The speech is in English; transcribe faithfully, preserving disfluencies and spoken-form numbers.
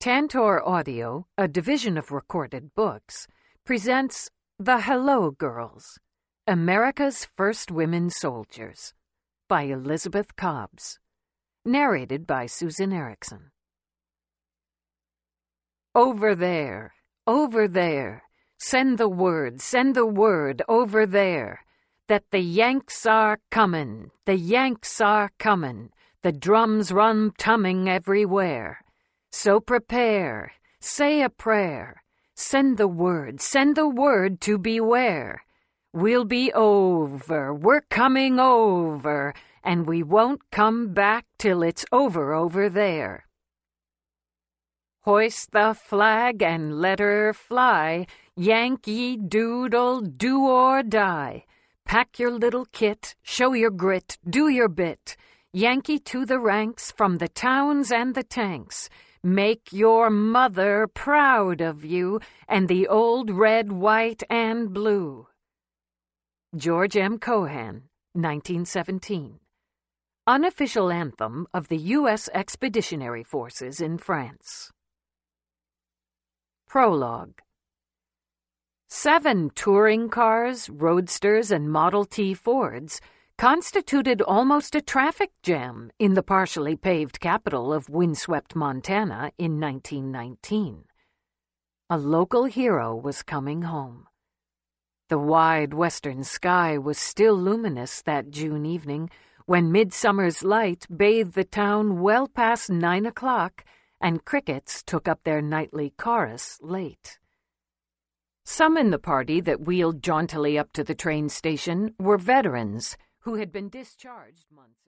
Tantor Audio, a division of Recorded Books, presents The Hello Girls, America's First Women Soldiers, by Elizabeth Cobbs, narrated by Susan Erickson. Over there, over there, send the word, send the word over there, that the Yanks are comin', the Yanks are comin', the drums run tumming everywhere. So prepare, say a prayer, send the word, send the word to beware. We'll be over, we're coming over, and we won't come back till it's over over there. Hoist the flag and let her fly, Yankee Doodle, do or die. Pack your little kit, show your grit, do your bit. Yankee to the ranks from the towns and the tanks. Make your mother proud of you and the old red, white, and blue. George M. Cohan, nineteen seventeen. Unofficial anthem of the U S Expeditionary Forces in France. Prologue. Seven touring cars, roadsters, and Model T Fords constituted almost a traffic jam in the partially paved capital of windswept Montana in nineteen nineteen. A local hero was coming home. The wide western sky was still luminous that June evening when midsummer's light bathed the town well past nine o'clock and crickets took up their nightly chorus late. Some in the party that wheeled jauntily up to the train station were veterans who had been discharged months